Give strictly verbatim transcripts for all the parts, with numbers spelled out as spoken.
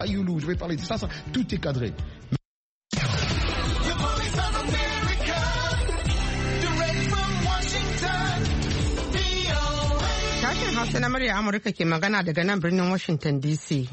Ayoulou, je vais parler de ça, ça, tout est cadré. Sashen Hausa na murya Amurka ke magana daga nan birnin Washington D C.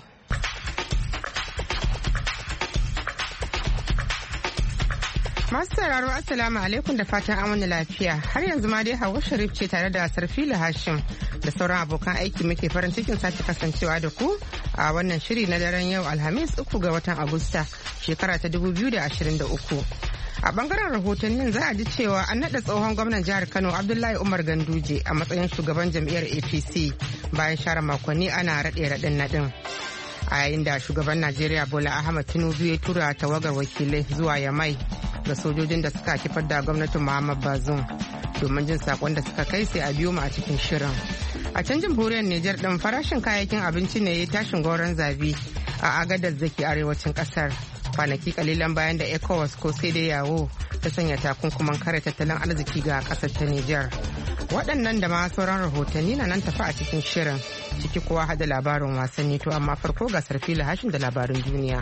Masu sauraro Assalamu alaikum da fatan an wani lafiya. Har yanzu ma dai Hauwa Sharif ce tare da Sarfila Hashim da sauran abokan aiki muke farin cikin sake kasancewa da ku a wannan shiri na daren yau Alhamis uku ga watan Agusta shekara ta dubu biyu da ashirin da uku. A bangaren rahotannin za a ji cewa an naɗa tsohon gwamnan jihar Kano Abdullahi Umar Ganduje a matsayin shugaban jam'iyyar A P C bayan share makonni ana raɗe-raɗin naɗin. A yayin da shugaban Najeriya Bola Ahmed Tinubu ya tura tawagar wakilai zuwa Yamai ga sojojin da suka kifar da gwamnatin Muhammad Bazoum domin jin sakon da suka kai sai a biyo mu a cikin shirin. A can jamhuriyar Nijar ɗin farashin kayayyakin abinci ne ya tashin goron zabi a agadar zaki arewacin ƙasar. Kwanaki kalilan bayan da ECOWAS ko sai dai yawo ta sanya takunkuman kare tattalin arziki ga ƙasar ta Nijar. Waɗannan da ma sauran rahotanni na nan tafi a cikin shirin ciki kuwa hada labarin wasanni to amma farko ga Sarfila Hashin da labarin duniya.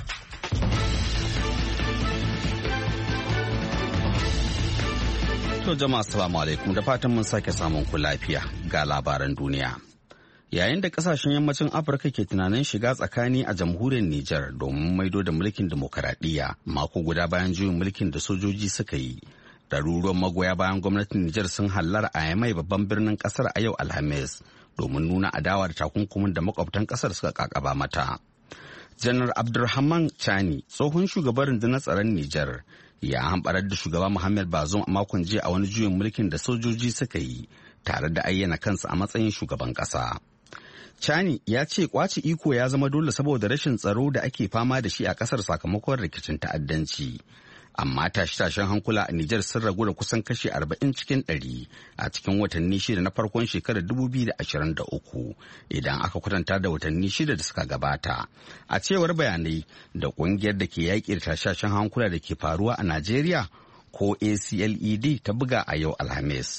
To jama'a assalamu alaikum da fatan mun sake samun ku lafiya ga labaran duniya. Yayin da kasashen yammacin Afirka ke tunanin shiga tsakani a jamhuriyar Nijar domin maido da mulkin demokaradiyya mako guda bayan juyin mulkin da sojoji suka yi. Ɗaruruwan magoya bayan gwamnatin Nijar sun hallara a Yamai babban birnin kasar a yau Alhamis domin nuna adawa da takunkumin da makwabtan kasar suka kakaba mata. Janar Abdulrahman Chani, tsohon shugaban rundunar tsaron Nijar, ya hamɓarar da shugaba Muhammad Bazoum a makon jiya a wani juyin mulkin da sojoji suka yi tare da ayyana kansa a matsayin shugaban ƙasa. Chani ya ce kwaci iko ya zama dole saboda rashin tsaro da ake fama da shi a ƙasar sakamakon rikicin ta'addanci. Amma tashe-tashen hankula a Nijar sun ragu da kusan kashi arba'in cikin ɗari a cikin watanni shida na farkon shekarar dubu biyu da ashirin da uku idan aka kwatanta da watanni shida da suka gabata. A cewar bayanai da ƙungiyar da ke yaƙi da tashe-tashen hankula da ke faruwa a Najeriya ko A C L E D ta buga a yau Alhamis.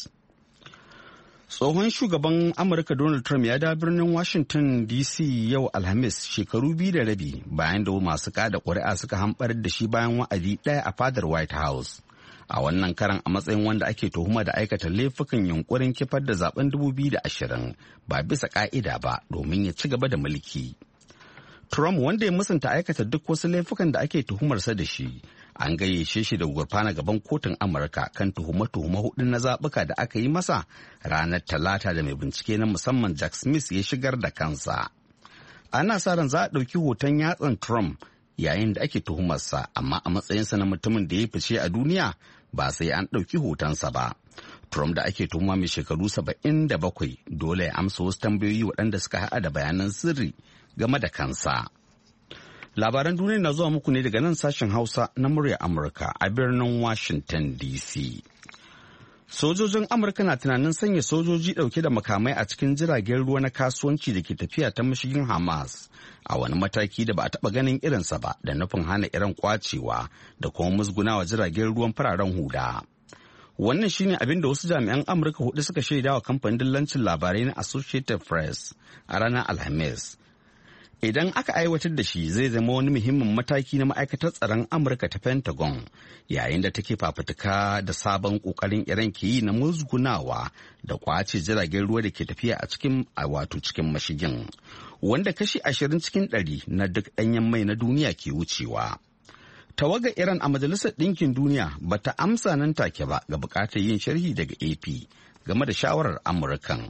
Tsohon shugaban Amurka Donald Trump ya da birnin Washington D C yau Alhamis shekaru biyu da rabi bayan da masu kada ƙuri'a suka hamɓarar da shi bayan wa'adi ɗaya a fadar White House. A wannan karan a matsayin wanda ake tuhuma da aikata laifukan yunkurin kifar da zaben dubu biyu da ashirin ba bisa ƙa'ida ba domin ya ci gaba da mulki. Trump wanda ya musanta aikata duk wasu laifukan da ake tuhumarsa da shi. An gayyace shi da gurfana gaban kotun Amurka kan tuhume-tuhume hudu na zaɓuka da aka yi masa ranar Talata da mai bincike na musamman Jack Smith ya shigar da kansa. Ana sa ran za a ɗauki hoton yatsan Trump yayin da ake tuhumarsa, amma a matsayinsa na mutumin da ya fice a duniya ba sai an ɗauki hotonsa ba. Trump da ake tuhuma mai shekaru saba'in da bakwai dole ya amsa wasu tambayoyi waɗanda suka haɗa da bayanan sirri game da kansa. Labaran duniya na zuwa muku ne daga nan sashen Hausa na murya Amurka a birnin Washington D C. Sojojin Amurka na tunanin sanya sojoji ɗauke da makamai a cikin jiragen ruwa na kasuwanci da ke tafiya ta mashigin Hamas a wani mataki da ba a taɓa ganin irinsa ba da nufin hana Iran kwacewa da kuma musgunawa jiragen ruwan fararen hula. Wannan shine abin da wasu jami'an Amurka hudu suka shaida wa kamfanin dillancin labarai na Associated Press a ranar Alhamis. Idan aka aiwatar da shi zai zama wani muhimmin mataki na ma'aikatar tsaron Amurka ta Pentagon yayin da take fafutuka da sabon kokarin Iran ke yi na musgunawa da kwace jiragen ruwa da ke tafiya a cikin wato cikin mashigin wanda kashi ashirin cikin ɗari na duk ɗanyen mai na duniya ke wucewa. Tawagar Iran a Majalisar Ɗinkin Duniya bata amsa nan take ba ga buƙatar yin sharhi daga A P game da shawarar Amurkan.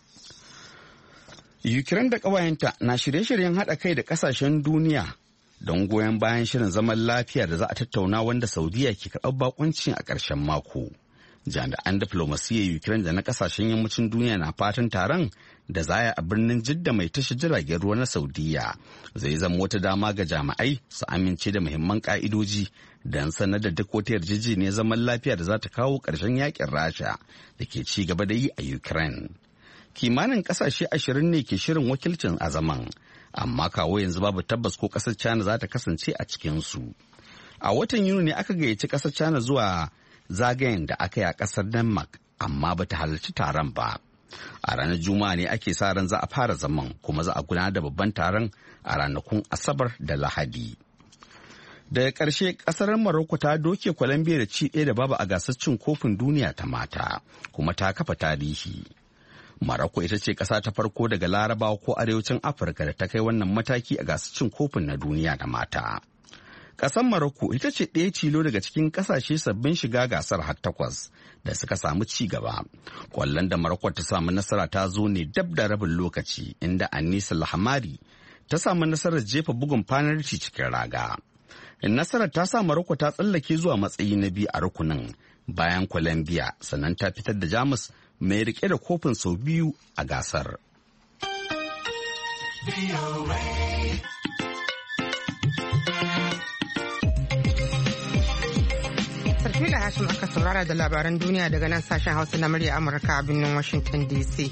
Ukraine da ƙawayenta na shirye-shiryen haɗa kai da ƙasashen duniya don goyon bayan shirin zaman lafiya da za a tattauna wanda Saudiya ke karɓar bakuncin a ƙarshen mako. Jami'an diflomasiyyar Ukraine da na ƙasashen yammacin duniya na fatan taron da zaya a birnin Jidda mai tashi jiragen ruwa na Saudiya zai zama wata dama ga jami'ai su amince da muhimman ƙa'idoji don sanar da duk wata yarjejeniyar zaman lafiya da za ta kawo ƙarshen yakin Rasha da ke ci gaba da yi a Ukraine. Kimanin kasashe ashirin ne ke shirin wakilcin a zaman, amma kawo yanzu babu tabbas ko kasar China za ta kasance a cikinsu. A watan Yuni ne aka gayyaci kasar China zuwa zagayen da aka yi a kasar Denmark, amma ba ta halarci taron ba. A ranar Juma'a ne ake sa ran za a fara zaman kuma za a gudanar da babban taron a ranakun Asabar da Lahadi. Daga ƙarshe ƙasar Morocco ta doke Colombia da ci ɗaya da babu a gasar cin kofin duniya ta mata kuma ta kafa tarihi. Morocco ita ce ƙasa ta farko daga Larabawa ko Arewacin Afirka da ta kai wannan mataki a gasar cin kofin na duniya da mata. Ƙasar Morocco ita ce ɗaya tilo daga cikin ƙasashe sabbin shiga gasar har takwas da suka samu ci gaba. Ƙwallon da Morocco ta samu nasara ta zo ne dab da rabin lokaci inda Anisa Lahamari ta samu nasarar jefa bugun fanarci cikin raga. Nasarar ta sa Morocco ta tsallake zuwa matsayi na biyu a rukunin bayan Colombia sannan ta fitar da Jamus mai rike da kofin sau biyu a gasar. Sarfila Hashim aka saurara da labaran duniya daga nan sashen Hausa na murya Amurka a birnin Washington D C.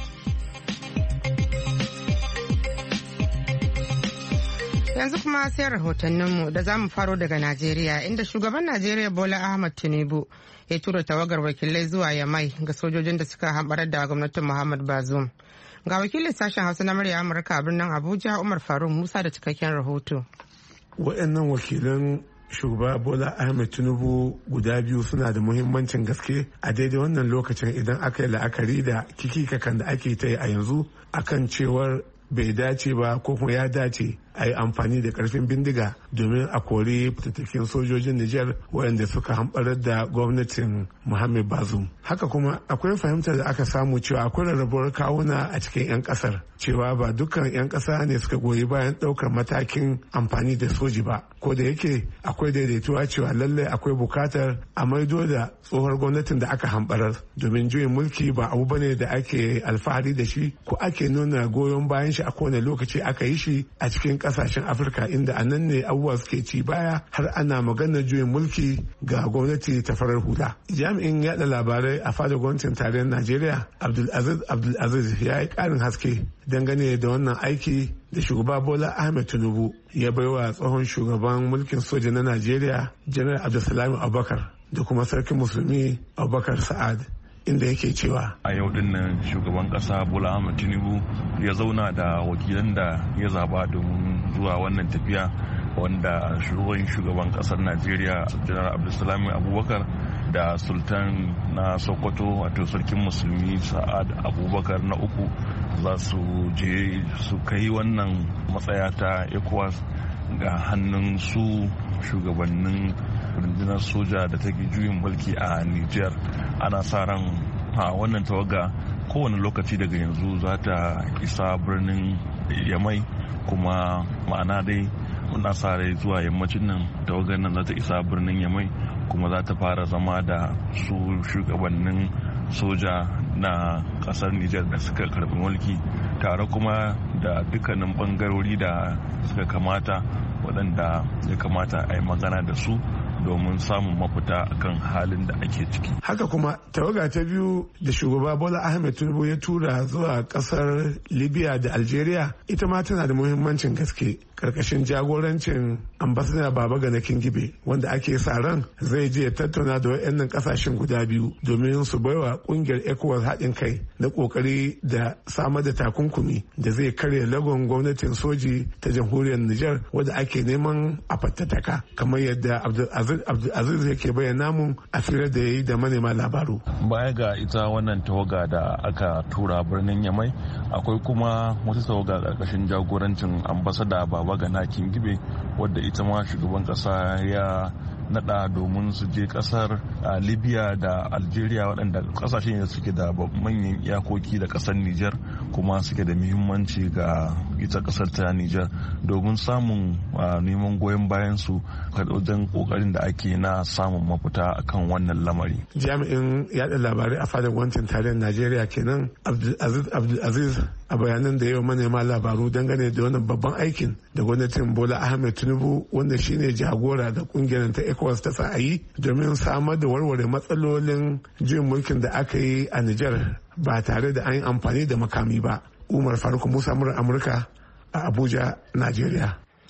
Yanzu kuma sai rahotanninmu da za mu faro daga Najeriya inda shugaban Najeriya Bola Ahmed Tinubu ya tura tawagar wakilai zuwa Yamai ga sojojin da suka hambarar da gwamnatin Muhammad Bazoum. Ga wakilin sashen Hausa na murya Amurka a birnin Abuja Umar Faruk Musa da cikakken rahoto. Waɗannan wakilan shugaba Bola Ahmed Tinubu guda biyu suna da muhimmancin gaske a daidai wannan lokacin idan aka yi la'akari da kikikakan da ake ta yi a yanzu akan cewar bai dace ba ko kuma ya dace a yi amfani da karfin bindiga domin a kori fitattakin sojojin Nijar waɗanda suka hamɓarar da gwamnatin Muhammad Bazoum. Haka kuma akwai fahimtar da aka samu cewa akwai rarrabuwar kawuna a cikin 'yan ƙasar cewa ba dukkan 'yan ƙasa ne suka goyi bayan ɗaukar matakin amfani da soji ba. Ko da yake akwai daidaituwa cewa lallai akwai bukatar a maido da tsohuwar gwamnatin da aka hamɓarar domin juyin mulki ba abu bane da ake alfahari da shi ko ake nuna goyon bayan shi a kowane lokaci aka yi shi a cikin kasashen Afirka inda a nan ne abubuwa suke ci baya har ana maganar juyin mulki ga gwamnati ta farar hula. Jami'in yada labarai a fadar gwamnatin tarayyar Najeriya Abdulaziz Abdulaziz ya yi karin haske dangane da wannan aiki da shugaba Bola Ahmed Tinubu ya baiwa tsohon shugaban mulkin soja na Najeriya Janar Abdulsalam Abubakar da kuma sarkin musulmi Abubakar Sa'ad. Inda yake cewa a yau din nan shugaban kasa Bola Ahmed Tinubu ya zauna da wakilan da ya zaba domin zuwa wannan tafiya wanda shugaban shugaban kasar Najeriya Janar Abdulsalam Abubakar da Sultan na Sokoto wato sarkin musulmi Sa'ad Abubakar na uku za su je su kai wannan matsaya ta ECOWAS ga hannun su shugabannin rundunar soja da take juyin mulki a Niger. Ana sa ran a wannan tawaga kowane lokaci daga yanzu za ta isa birnin Yamai kuma ma'ana dai muna sa rai zuwa yammacin nan tawagar nan za ta isa birnin Yamai kuma za ta fara zama da su shugabannin soja na kasar Niger da suka karbi mulki tare kuma da dukkanin bangarori da suka kamata waɗanda ya kamata a yi magana da su domin samun mafita akan halin da ake ciki. Haka kuma tawaga ta biyu da shugaba Bola Ahmed Tinubu ya tura zuwa kasar Libya da Algeria ita ma tana da muhimmancin gaske karkashin jagorancin ambassador Babagana Kingibe wanda ake sa ran zai je tattauna da wayannan kasashen guda biyu domin su baiwa kungiyar ECOWAS haɗin kai na kokari da samar da takunkumi da zai karya lagon gwamnatin soji ta jamhuriyar Nijar wadda ake neman a fattataka kamar yadda Abdulaziz yake bayyana mun a firar da ya yi da manema labaru. Baya ga ita wannan tawaga da aka tura birnin Yamai akwai kuma wata tawaga karkashin jagorancin ambasada Babagana Kingibe wadda ita ma shugaban kasa ya nada domin su je kasar Libya da Algeria waɗanda kasashen da suke da manyan iyakoki da kasar Niger kuma suke da muhimmanci ga ita kasar ta Niger domin samun neman goyon bayan su wajen kokarin da ake na samun mafita akan wannan lamari. Jami'in yada labarai a fadar gwamnatin tarayyar Najeriya kenan Abdulaziz Abdulaziz a bayanan da yau manema labaru dangane da wannan babban aikin da gwamnatin Bola Ahmed Tinubu wanda shine jagora da kungiyar ta ECOWAS ta sa a yi domin samar da warware matsalolin juyin mulkin da aka yi a Nijar ba tare da an yi amfani da makami ba. Umar Faruk Musa murar Amurka a Abuja, Najeriya.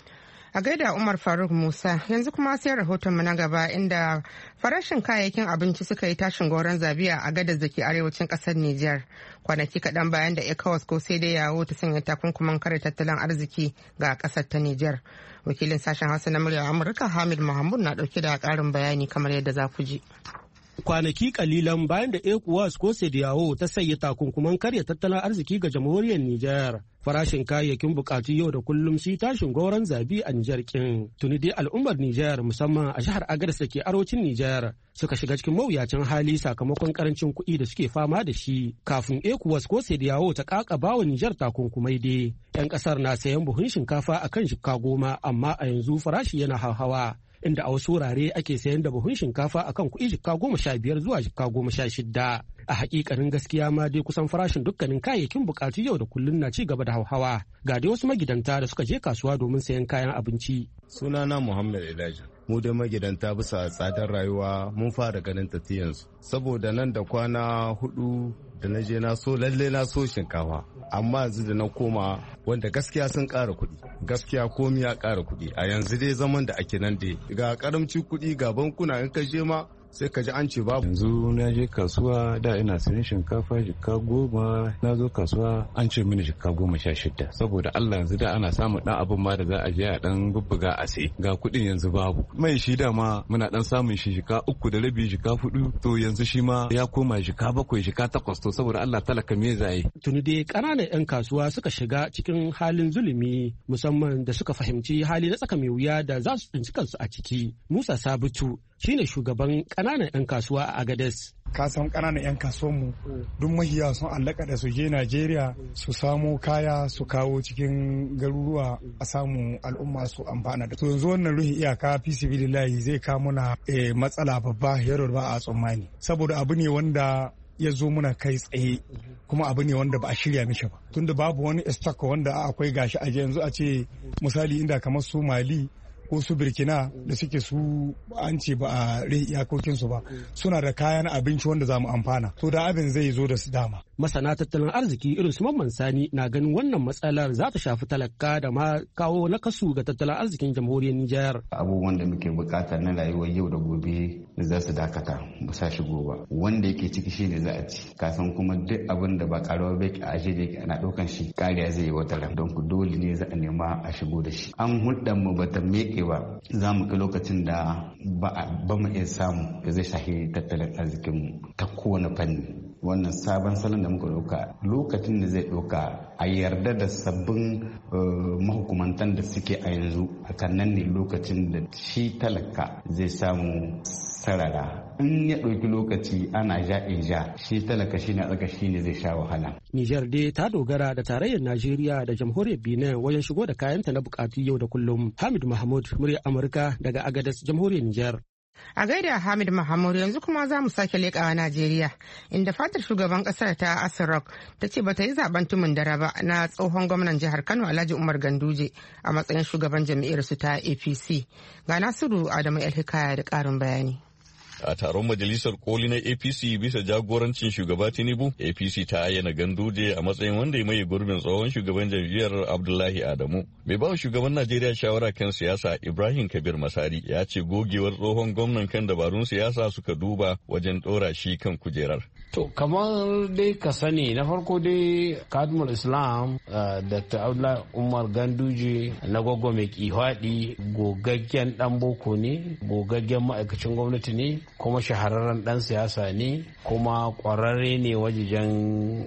A gaida Umar Faruk Musa, yanzu kuma sai rahoton mu na gaba inda farashin kayayyakin abinci suka yi tashin goron zabiya a gadar da ke arewacin kasar Nijar. Kwanaki kaɗan bayan da ECOWAS ko sai dai yawo ta sanya takunkuman kare tattalin arziki ga kasar ta Nijar. Wakilin sashen Hausa na murya Amurka Hamid Mahmud na ɗauke da ƙarin bayani kamar yadda za ku ji. Kwanaki kalilan bayan da ECOWAS ko Sediyawo ta sanya takunkuman karya tattalin arziki ga jamhuriyar Nijar, farashin kayayyakin bukatu yau da kullum shi tashin goron zabi a Nijar kin. Tuni dai al'ummar Nijar musamman a jihar Agadez da ke arewacin Nijar suka shiga cikin mawuyacin hali sakamakon karancin kuɗi da suke fama da shi. Kafin ECOWAS ko Sediyawo ta kakaba wa Nijar takunkumai dai, 'yan kasar na sayan buhun shinkafa akan jikka goma, amma a yanzu farashi yana hauhawa. Inda a wasu wurare ake sayan da buhun shinkafa akan kuɗi jikka goma sha biyar zuwa jikka goma sha shida. A hakikanin gaskiya ma dai kusan farashin dukkanin kayayyakin bukatu yau da kullun na ci gaba da hauhawa. Ga dai wasu magidanta da suka je kasuwa domin sayan kayan abinci. Sunana Muhammad Elijah. Mu da magidanta bisa tsadar rayuwa mun fara ganin tafiyansu. Saboda nan da kwana hudu da na je na so lalle na so shinkafa, amma yanzu da na koma wanda gaskiya sun ƙara kuɗi, gaskiya komi ya ƙara kuɗi a yanzu dai zaman da ake nan dai ga karamci kuɗi ga bankuna in ka je ma sai ka ji an ce babu. Yanzu na je kasuwa da ina sayan shinkafa jikka goma, na zo kasuwa an ce mini jikka goma sha shida, saboda Allah yanzu da ana samun dan abin ma da za a je a dan bubbuga a sai, ga kuɗin yanzu babu. Mai shi dama muna dan samun shi jikka uku da rabi jikka hudu, to yanzu shi ma ya koma jikka bakwai jikka takwas, to saboda Allah talaka me zai. Tuni dai ƙananan 'yan kasuwa suka shiga cikin halin zulumi, musamman da suka fahimci hali na tsaka mai wuya da za su tsinci kansu a ciki. Musa Sabitu shine shugaban ƙananan 'yan kasuwa a Agadez. Ka san ƙananan 'yan kasuwanmu duk mahiya sun allaka da su je Najeriya su samo kaya su kawo cikin garuruwa a samu al'umma su amfana da. To yanzu wannan ruhin iyaka fi sibilillahi zai kawo muna matsala babba yaro ba a tsammani, saboda abu ne wanda ya zo muna kai tsaye kuma abu ne wanda ba a shirya mishi ba, tunda babu wani stock wanda akwai gashi a yanzu a ce misali inda kamar su Mali ko su Burkina da suke su an ce ba a rai iyakokinsu ba suna da kayan abinci wanda za mu amfana, to da abin zai zo da su dama. Masana tattalin arziki irin su Mamman Sani na ganin wannan matsalar za ta shafi talaka da ma kawo nakasu ga tattalin arzikin jamhuriyar Nijar. Abubuwan da muke bukata na rayuwar yau da gobe za su dakata ba sa shigo ba, wanda yake ciki shi ne za a ci, kasan kuma duk abin da ba karuwa bai a aje da yake ana daukan shi kariya zai yi wata ran, don ku dole ne za a nema a shigo da shi. An hulɗar mu bata meke ba, za mu ga lokacin da ba mu iya samu da zai shahi tattalin arzikinmu ta kowane fanni. Wannan sabon salon da muka ɗauka lokacin da zai ɗauka a yarda da sabbin mahukumantan da suke a yanzu, hakan nan ne lokacin da shi talaka zai samu sarara. In ya ɗauki lokaci ana ja in ja, shi talaka shi ne tsaka shi ne zai sha wahala. Nijar dai ta dogara da tarayyar Najeriya da jamhuriyar Benin wajen shigo da kayanta na bukatu yau da kullum. Hamid Mahmud, muryar Amurka daga Agadez, jamhuriyar Nijar. A gaida Hamid Mahmud, yanzu kuma za mu sake leƙawa Najeriya, inda fatar shugaban ƙasar ta Asarok ta ce bata yi zaben tumun dare ba na tsohon gwamnan jihar Kano Alhaji Umar Ganduje a matsayin shugaban jam'iyyar su ta A P C. Ga Nasiru Adamu El Hikaya da ƙarin bayani. A taron majalisar koli na A P C bisa jagorancin shugaba Tinubu, A P C ta ayyana Ganduje a matsayin wanda ya maye gurbin tsohon shugaban jam'iyyar Abdullahi Adamu. Mai ba shugaban Najeriya shawara kan siyasa Ibrahim Kabir Masari ya ce gogewar tsohon gwamnan kan dabarun siyasa suka duba wajen ɗora shi kan kujerar. To kamar dai ka sani, na farko dai Kadmul Islam Doctor Abdullahi Umar Ganduje na gwagwa mai kihwaɗi gogaggen ɗan boko ne, gogaggen ma'aikacin gwamnati ne, kuma shahararren dan siyasa ne, kuma kwararre ne wajen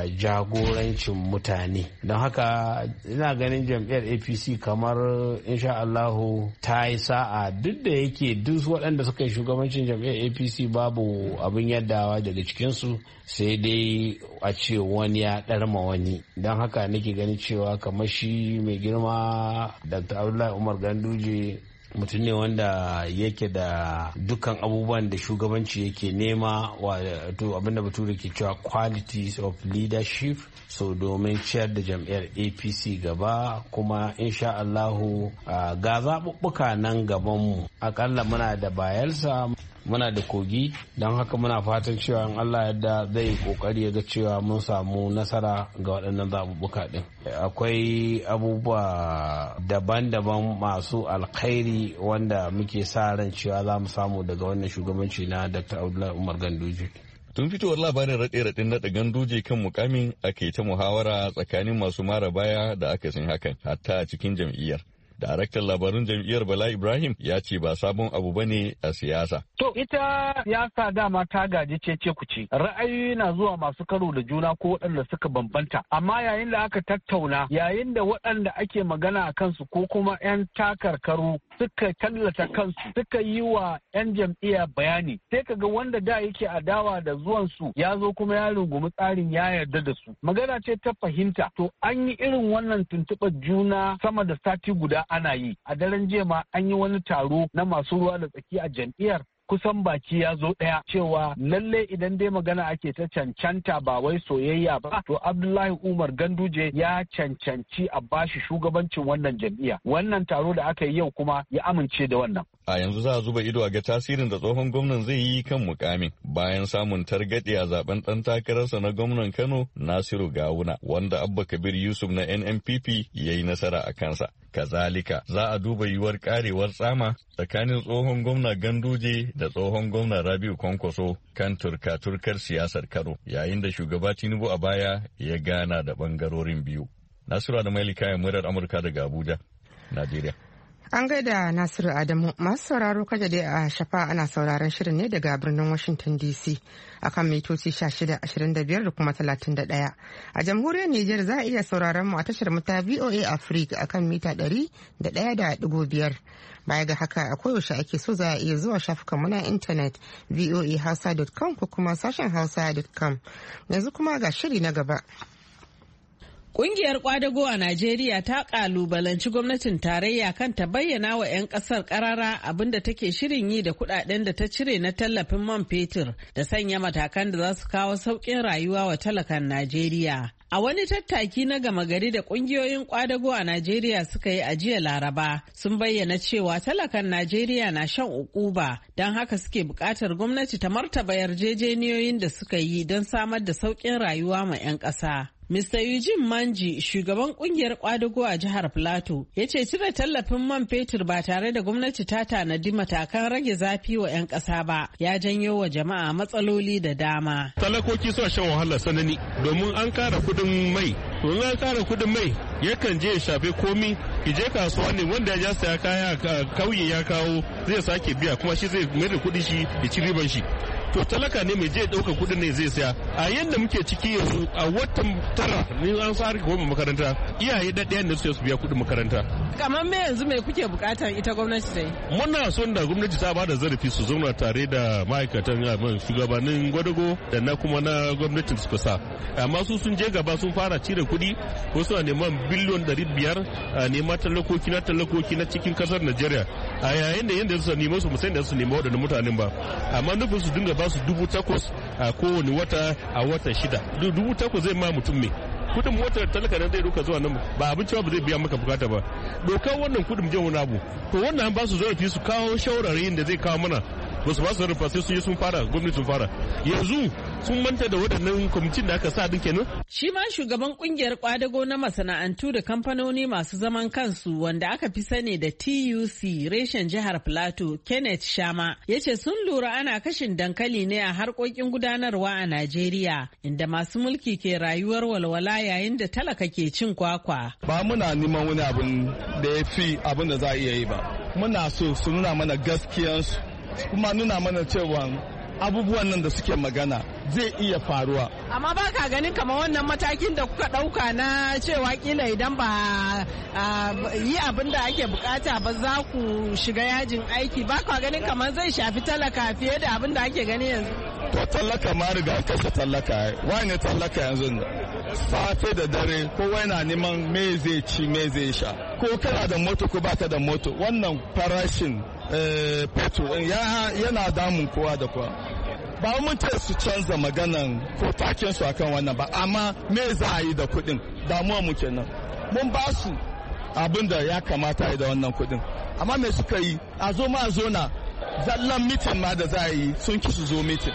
jagorancin mutane. Don haka ina ganin jam'iyyar A P C kamar insha Allahu ta yi sa'a, duk da yake duk waɗanda suka yi shugabancin jam'iyyar A P C babu abin yaddawa daga cikinsu, sai dai a ce wani ya ɗarma wani. Don haka nake ganin cewa kamar shi mai girma Dr. Abdullahi Umar Ganduje mutum ne wanda yake da dukkan abubuwan da shugabanci yake nema, wato abinda bature ke cewa qualities of leadership, so domin ciyar da jam'iyyar A P C gaba. Kuma insha Allahu ga zaɓuɓɓuka nan gabanmu, akalla muna da Bayelsa, muna da Kogi, don haka muna fatan cewa in Allah yadda zai kokari ya ga cewa mun samu nasara ga waɗannan zaɓuɓɓuka ɗin. Akwai abubuwa daban-daban masu alkhairi wanda muke sa ran cewa za mu samu daga wannan shugabanci na Doctor Abdullahi Umar Ganduje. Tun fitowar labarin raɗe-raɗin naɗa Ganduje kan mukamin ake ta muhawara tsakanin masu mara baya da aka san hakan hatta a cikin jam'iyyar. Daraktan labarun jam'iyyar Bala Ibrahim ya ce ba sabon abu ba ne a siyasa. To ita siyasa dama ta gaji cece kuce. Ra'ayoyi na zuwa masu karo da juna ko waɗanda suka bambanta. Amma yayin da aka tattauna, yayin da waɗanda ake magana a kansu ko kuma 'yan takarkaru suka tallata kansu, suka yi wa 'yan jam'iyya bayani, sai kaga wanda da yake adawa da zuwan su ya zo kuma ya rungumi tsarin ya yarda da su. Magana ce ta fahimta. To an yi irin wannan tuntuɓar juna sama da sati guda ana yi. A daren jiya ma an yi wani taro na masu ruwa da tsaki a jam'iyyar, kusan baki ya zo ɗaya cewa lalle idan dai magana ake ta cancanta ba wai soyayya ba, to Abdullahi Umar Ganduje ya cancanci a bashi shugabancin wannan jam'iyya. Wannan taro da aka yi yau kuma ya amince da wannan. A yanzu za a zuba ido a ga tasirin da tsohon gwamnan zai yi kan mukamin bayan samun targaɗe a zaben ɗan takararsa na gwamnan Kano Nasiru Gawuna, wanda Abba Kabir Yusuf na N N P P ya yi nasara a kansa. Kazalika za a duba yiwuwar karewar tsama tsakanin tsohon gwamna Ganduje da tsohon gwamna Rabiu Kwankwaso kan turka-turkar siyasar Kano, yayin da shugaba Tinubu a baya ya gana da bangarorin biyu. Nasiru da Mailika ya murar Amurka daga Abuja, Najeriya. An gaida Nasiru Adamu. Masu sauraro kaja dai a shafa ana sauraron shirin ne daga birnin Washington D C akan mitoci shida ashirin da biyar da kuma talatin da ɗaya. A jamhuriyar Nijar za a iya sauraron mu a tashar mu ta V O A Africa akan mita ɗari da ɗaya da ɗigo biyar. Baya ga haka a koyaushe ake so za a iya zuwa shafukan mu na intanet v o a hausa dot com ko kuma sashen hausa dot com. Yanzu kuma ga shiri na gaba. Ƙungiyar ƙwadago a Najeriya ta ƙalubalanci gwamnatin tarayya kan ta bayyana wa 'yan ƙasar ƙarara abin da take shirin yi da kuɗaɗen da ta cire na tallafin man fetur da sanya matakan da za su kawo sauƙin rayuwa wa talakan Najeriya. A wani tattaki na gama gari da ƙungiyoyin ƙwadago a Najeriya suka yi a jiya Laraba sun bayyana cewa talakan Najeriya na shan uquba don haka suke buƙatar gwamnati ta martaba yarjejeniyoyin da suka yi don samar da sauƙin rayuwa ma 'yan ƙasa. Mister Eugene Manji, shugaban kungiyar kwadago a jihar Plateau, ya ce cire tallafin man fetur ba tare da gwamnati ta tanadi matakan rage zafi wa 'yan ƙasa ba, ya janyo wa jama'a matsaloli da dama. Talakoki suna shan wahala sanani domin an kara kudin mai. Domin an kara kudin mai yakan je ya shafe komi, ki je kasuwa ne wanda ya saya kaya kauye ya kawo zai sake biya kuma shi zai mai da kudi shi ya ci riban shi. To talaka ne mai je ɗauka kuɗin ne zai saya. A yadda muke ciki yanzu a watan tara ne an fara goma makaranta, iyaye ɗaɗɗayan da su biya kuɗin makaranta. Kamar me yanzu me kuke buƙatar ita gwamnati ta yi? Muna son da gwamnati ta bada zarafi su zauna tare da ma'aikatan shugabannin gwadago da na kuma na gwamnatin suka sa. Amma su sun je gaba sun fara cire kuɗi ko suna neman biliyon ɗari biyar a neman talakoki na talakoki na cikin ƙasar Najeriya. A yayin da yadda su nema su musayin da su nema waɗannan mutanen ba. Amma nufin su dinga ba su dubu takwas a kowane wata a wata shida. Dubu takwas zai ma mutum me. Kudin motar talaka nan zai duka zuwa nan ba abinci ba zai biya maka bukata ba. Dokar wannan kudin jan wani abu. To wannan an ba su zarafi su kawo shawarari da zai kawo mana. Ba su ba su zarafa sai sun yi sun fara gwamnati sun fara. Yanzu sun manta da waɗannan kwamitin da aka sa din kenan. Shi ma shugaban kungiyar kwadago na masana'antu da kamfanoni masu zaman kansu wanda aka fi sani da T U C reshen jihar Plateau, Kenneth Shama, ya ce sun lura ana kashin dankali ne a harkokin gudanarwa a Najeriya inda masu mulki ke rayuwar walwala yayin da talaka ke cin kwakwa. Ba muna neman wani abin da ya fi abin da za a iya yi ba. Muna so su nuna mana gaskiyansu kuma nuna mana cewa abubuwan nan da suke magana zai iya faruwa. Amma ba ka ganin kamar wannan matakin da kuka ɗauka na cewa kila idan ba yi abin da ake bukata ba za ku shiga yajin aiki, ba ka ganin kamar zai shafi talaka fiye da abin da ake gani yanzu? To tallaka ma riga kashe tallaka, wani tallaka yanzu safe da dare kowa yana neman me zai ci me zai sha, ko kana da moto ko baka da moto, wannan farashin petrol yana damun kowa da kowa. Ba mun ce su canza maganan ko taken su akan wannan ba, amma me za a yi da kuɗin, damuwa mu kenan. Mun ba su abin da ya kamata yi da wannan kuɗin, amma me suka yi? A zo ma zo na zallan mitin ma da za a yi sun ki su zo mitin.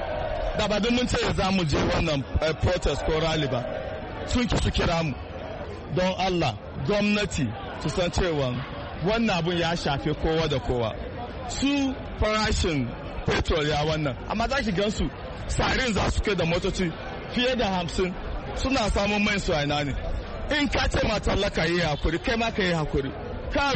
Da ba mun ce za mu je wannan protest ko rally ba, sun ki su kira mu. Don Allah gwamnati su san cewa wannan abun ya shafe kowa da kowa. Su farashin petrol ya wannan, amma za ki gansu sarin za su kai da motoci fiye da hamsin suna samun mai su aina ne. In ka ce ma tallaka yi hakuri, kai ma ka yi hakuri. Kar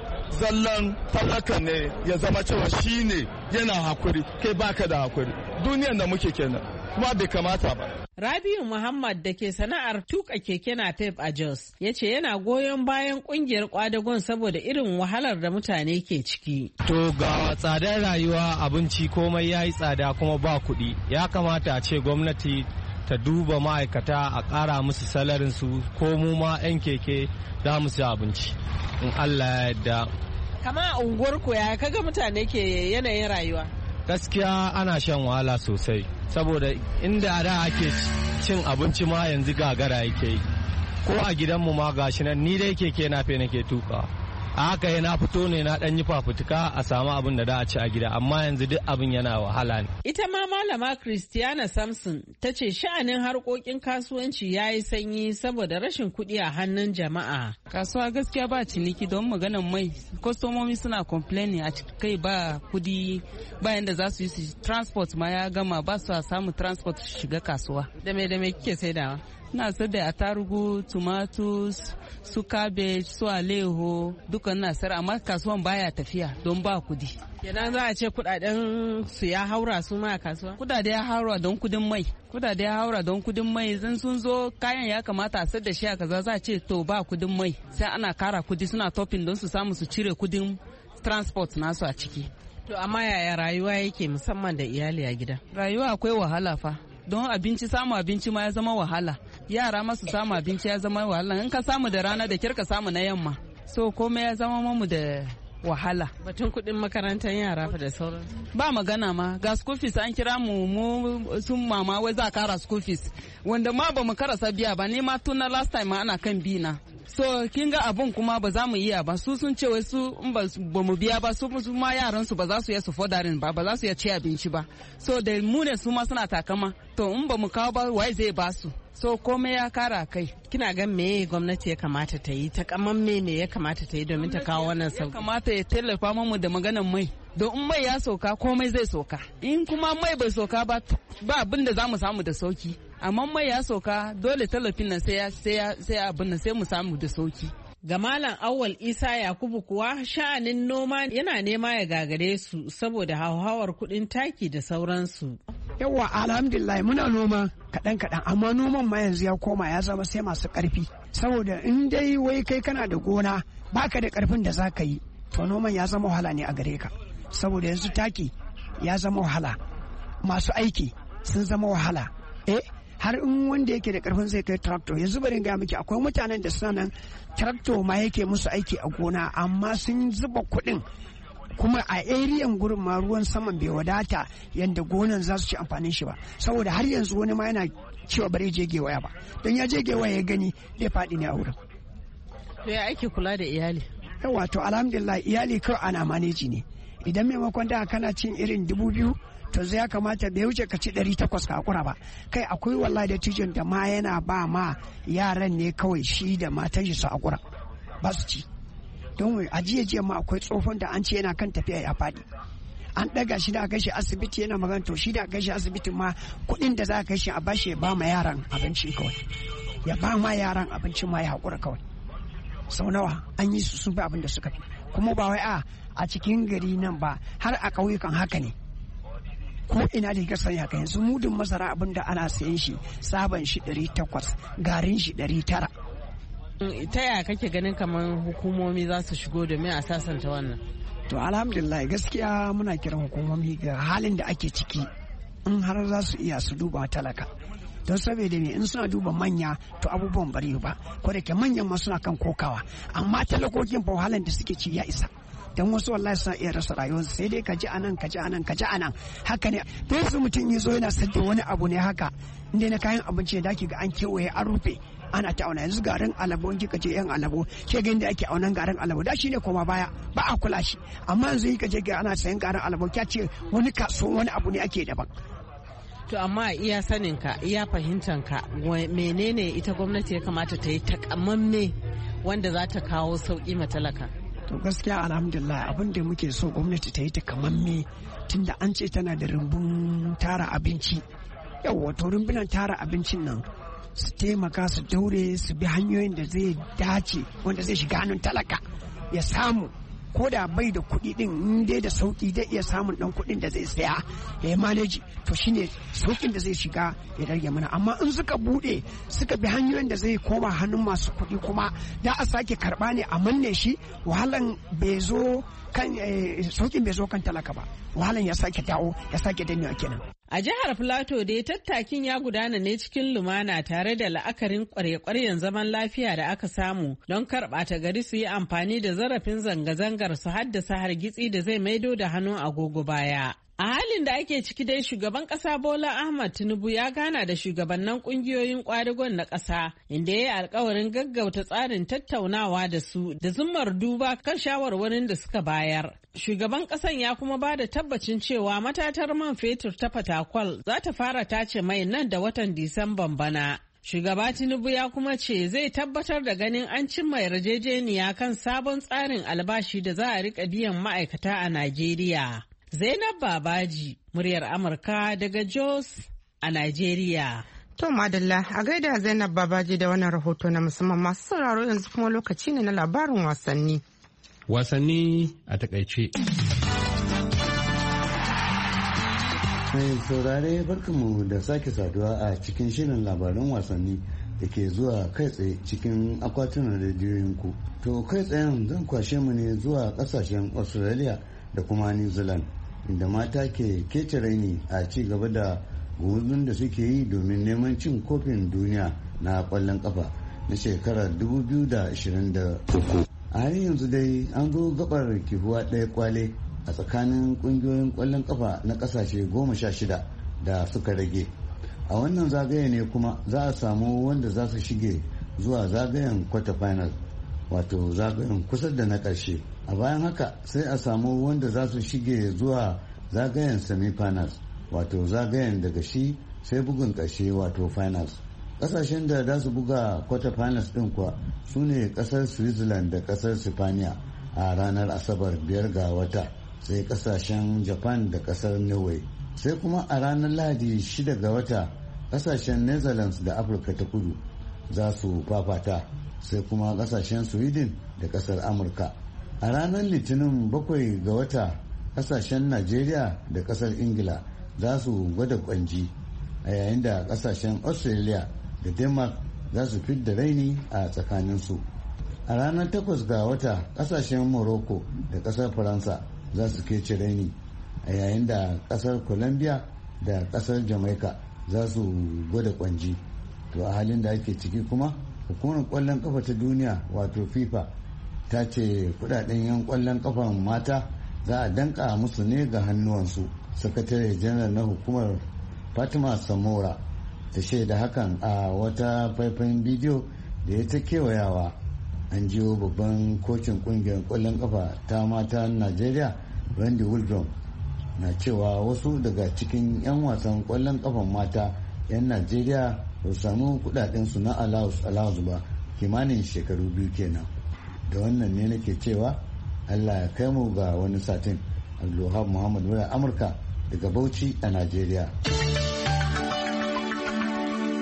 zallan tallaka ne ya zama cewa shi ne yana hakuri, kai baka da hakuri. Duniyan da muke kenan, kuma bai kamata ba. Rabiu Muhammad da ke sana'ar tuka keke napep a Jos ya ce yana goyon bayan kungiyar kwadagon saboda irin wahalar da mutane ke ciki. To ga tsadar rayuwa, abinci komai ya yi tsada kuma ba kuɗi. Ya kamata a ce gwamnati ta duba ma'aikata a ƙara musu salarinsu ko mu ma 'yan keke za mu ci abinci. In Allah ya yarda. Kama a unguwarku ya kaga mutane ke yanayin rayuwa? Gaskiya ana shan wahala sosai saboda inda da ake cin abinci ma yanzu gagara yake yi, ko a gidanmu ma gashi nan ni dai keke na fe nake tuka, a haka yana fito ne na dan yi fafutuka a samu abin da da a ci a gida, amma yanzu duk abin yana wahala ne. Ita ma malama Christiana Samson ta ce sha'anin harkokin kasuwanci ya yi sanyi saboda rashin kuɗi a hannun jama'a. Kasuwa gaskiya ba ciniki don maganan mai, kwastomomi suna complaining a kai ba kudi, bayan da za su yi su transport ma ya gama, ba su samu transport shiga kasuwa. Da me da me kike saidawa? Na sayar da atarugu, tomatoes, su cabbage, su aleho, dukan na sayar, amma kasuwan baya tafiya don ba kudi. Kenan za a ce kudaden su ya haura su ma a kasuwa? Kudade ya haura don kudin mai. Kudade ya haura don kudin mai, zan sun zo kayan ya kamata a sayar da shi a kaza, za a ce to ba kudin mai. Sai ana kara kudi, suna topping don su samu su cire kudin transport nasu a ciki. To amma yaya rayuwa yake musamman da iyali a gida? Rayuwa akwai wahala fa. Don abinci, samu abinci ma ya zama wahala, yara masu samu abinci ya zama wahala, in ka samu da rana da kirka samu na yamma, so komai ya zama mamu da wahala. Batun kuɗin makarantar yara fa da sauran ba magana ma, ga school fees an kira mu mu sun mama wai za kara school fees wanda ma ba mu karasa biya ba, ne ma tun na last time ma ana kan bi na. So kin ga abun kuma ba za mu iya ba, su sun ce wai su in ba mu biya ba, su ma yaran su ba za su iya su fodarin ba, ba za su iya ci abinci ba. So da mu ne su ma suna takama, to in ba mu kawo ba wai zai ba su. So komai ya kara kai. Kina gan me gwamnati ya kamata ta yi, ta kaman me ne ya kamata ta yi domin ta kawo wannan sauki? Ya kamata ya tallafa mu da maganan mai. Don in mai ya sauka komai zai sauka. In kuma mai bai sauka ba, ba abin da za mu samu da sauki. Amma mai ya sauka dole tallafin nan sai sai abin nan sai mu samu da sauki. Ga Malam Awwal Isa Yakubu kuwa sha'anin noma yana nema ya gagare su saboda hauhawar kuɗin taki da sauransu. Yawwa alhamdulillah muna noma kaɗan kaɗan, amma noman ma yanzu ya koma ya zama sai masu ƙarfi, saboda in dai wai kai kana da gona baka da ƙarfin da za ka yi, to noman ya zama wahala ne a gare ka, saboda yanzu taki ya zama wahala, masu aiki sun zama wahala. Eh har in wanda yake da karfin zai kai tractor, yanzu bari ga miki akwai mutanen da suna nan tractor ma yake musu aiki a gona, amma sun zuba kuɗin kuma a ariyan gurin ma ruwan saman bai wadata yadda gonan za su ci amfanin shi ba, saboda har yanzu wani ma yana cewa bare je gewaya ba, don ya je gewaya ya gani zai faɗi ne a wurin. To ya ake kula da iyali? Yawa to alhamdulillah iyali kawai ana maneji ne, idan maimakon da kana cin irin dubu biyu to zai ya kamata bai wuce ka ci ɗari takwas ka hakura ba. Kai akwai wallahi da tijin da ma yana ba ma yaran ne kawai shi da matan shi su hakura ba su ci, don a jiya jiya ma akwai tsofon da an ce yana kan tafiya ya faɗi, an ɗaga shi da aka shi asibiti yana magana, to shi da aka shi asibitin ma kuɗin da za a kai shi a bashi ya ba ma yaran abinci kawai, ya ba ma yaran abincin ma ya hakura kawai. Sau nawa an yi su sun fi abin da suka fi, kuma ba wai a a cikin gari nan ba, har a ƙauyukan haka ne. ko ina da ka sani haka yanzu mudun masara abin da ana sayan shi saban shi ɗari takwas garin shi ɗari tara. Ta yaya kake ganin kamar hukumomi za su shigo domin a sasanta wannan? To alhamdulillah gaskiya muna kiran hukumomi ga halin da ake ciki in har za su iya su duba talaka. Don saboda me in suna duba manya to abubuwan bari ba ko da ke manyan ma suna kan kokawa amma talakokin fa wahalan da suke ci ya isa. Dan wasu wallahi suna iya rasa rayuwarsu sai dai ka ji anan ka ji anan ka ji anan haka ne da yanzu mutum ya zo yana sadda wani abu ne haka inda na kayan abinci da ake ga an kewaye an rufe ana ta auna yanzu garin alabo in kika ce yan alabo ke ga inda ake aunan garin alabo da shine koma baya ba a kula shi amma yanzu kika je ga ana sayan garin alabo kya ce wani kaso wani abu ne ake daban. To amma iya sanin ka iya fahimtan ka menene ita gwamnati ya kamata ta yi takamamme wanda za ta kawo sauki ma talaka? To gaskiya alhamdulillah abin da muke so gwamnati ta yi ta kamamme tunda an ce tana da rumbun tara abinci. Yawwa to rumbunan tara abincin nan su taimaka su daure su bi hanyoyin da zai dace wanda zai shiga hannun talaka ya samu ko da bai da kuɗi din in dai da sauki zai iya samun dan kuɗin da zai saya ya yi manage to shine saukin da zai shiga ya rage mana amma in suka bude suka bi hanyoyin da zai koma hannun masu kuɗi kuma da a sake karba ne a manne shi wahalan bai zo kan saukin bai zo kan talaka ba wahalan ya sake dawo ya sake danewa kenan. A jihar Filato dai tattakin ya gudana ne cikin lumana tare da la'akarin kwarye-kwaryen zaman lafiya da aka samu don karɓata gari su yi amfani da zarafin zanga-zangar su haddasa hargitsi da zai maido da hannun agogo baya. A halin da ake ciki dai shugaban ƙasa Bola Ahmad Tinubu ya gana da shugabannin ƙungiyoyin ƙwadagon na ƙasa inda ya yi alkawarin gaggauta tsarin tattaunawa da su da zummar duba kan shawarwarin da suka bayar. Shugaban ƙasan ya kuma ba da tabbacin cewa matatar man fetur ta Fatakwal za ta fara tace mai nan da watan Disamban bana. Shugaba Tinubu ya kuma ce zai tabbatar da ganin an cimma yarjejeniya kan sabon tsarin albashi da za a riƙa biyan ma'aikata a Najeriya. Zainab Babaji, muryar Amurka daga Jos a Najeriya. To madalla a gaida Zainab Babaji da wannan rahoto na musamman masu sauraro yanzu kuma lokaci ne na labarin wasanni. Wasanni a takaice. Mai saurare barkanmu da sake saduwa a cikin shirin labaran wasanni da ke zuwa kai tsaye cikin akwatunan rediyoyinku. To kai tsayen zan kwashe mu ne zuwa kasashen Australia da kuma New Zealand. Inda mata ke kece raini a ci gaba da gumuzun da suke yi domin neman cin kofin duniya na kwallon kafa na shekarar dubu biyu da ashirin da uku. A halin yanzu dai an zo gabar kihuwa ɗaya kwale a tsakanin kungiyoyin kwallon kafa na kasashe goma sha shida da suka rage. A wannan zagaye ne kuma za a samu wanda za su shige zuwa zagayen quarter final wato zagayen kusa da na ƙarshe. A bayan haka sai a samu wanda za su shige zuwa zagayen semi-finals wato zagayen daga shi sai bugun ƙarshe wato finals. Ƙasashen da za su buga quarter finals ɗin kuwa su ne ƙasar Switzerland da ƙasar Sipaniya a ranar Asabar biyar ga wata, sai ƙasashen Japan da ƙasar Norway. Sai kuma a ranar Lahadi shida ga wata ƙasashen Netherlands da Afirka ta Kudu za su fafata, sai kuma ƙasashen Sweden da ƙasar Amurka. A ranar Litinin bakwai ga wata kasashen Najeriya da kasar Ingila za su gwada kwanji, a yayin da kasashen Australia da Denmark za su fidda raini a tsakaninsu. A ranar takwas ga wata kasashen Morocco da kasar Faransa za su kece raini, a yayin da kasar Colombia da kasar Jamaica za su gwada kwanji. To a halin da ake ciki kuma hukumar kwallon kafa ta duniya wato FIFA ta ce kudaden yan kwallon kafan mata za a danka musu ne ga hannuwansu. Sakatare janar na hukumar Fatima Samora ta shaida hakan a wata faifan bidiyo da ya ta kewayawa. An jiyo babban kocin kungiyar kwallon kafa ta mata Najeriya Randy Wildrum na cewa wasu daga cikin 'yan wasan kwallon kafan mata 'yan Najeriya ba su samu kudaden su na allowance allowance ba kimanin shekaru biyu kenan. Da wannan ne nake cewa Allah ya kai mu ga wani satin. Abdulwahab Muhammad Mura Amurka daga Bauchi a Najeriya.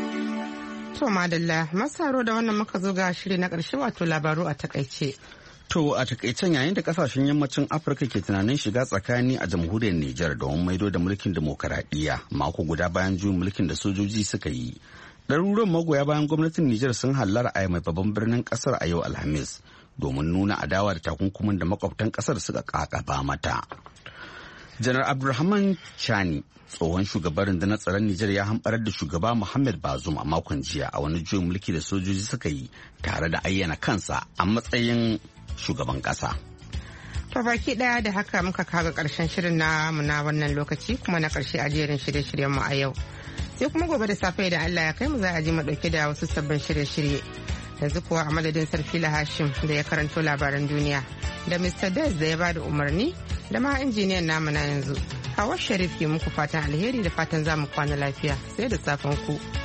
To madalla masaro da wannan muka zo ga shiri na ƙarshe wato labaru a takaice. To a takaicen yayin da kasashen yammacin Afirka ke tunanin shiga tsakani a jamhuriyar Nijar domin maido da mulkin demokaradiyya mako guda bayan juyin mulkin da sojoji suka yi. Ɗaruruwan magoya bayan gwamnatin Nijar sun hallara a mai babban birnin ƙasar a yau Alhamis domin nuna adawa da takunkumin da makwabtan ƙasar suka ƙaƙaba mata. Janar Abdulrahman Chani, tsohon shugaban rundunar tsaron Nijar, ya hamɓarar da shugaba Muhammad Bazoum a makon jiya a wani juyin mulki da sojoji suka yi tare da ayyana kansa a matsayin shugaban ƙasa. To baki ɗaya da haka muka kaga ƙarshen shirin namu na wannan lokaci kuma na ƙarshe a jerin shirye-shiryen mu a yau. Sai kuma gobe da safe da Allah ya kai mu za a ji mu ɗauke da wasu sabbin shirye-shirye. Yanzu kuwa a madadin Sarfila Hashim da ya karanto labaran duniya da Mister Dez da ya ba da umarni da ma injiniyan namu na yanzu. Hawa Sharif ke muku fatan alheri da fatan za mu kwana lafiya sai da safen ku.